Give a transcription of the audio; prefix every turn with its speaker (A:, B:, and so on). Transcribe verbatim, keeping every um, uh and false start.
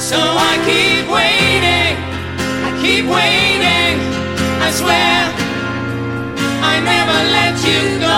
A: So I keep waiting, I keep waiting, I swear I never let you go.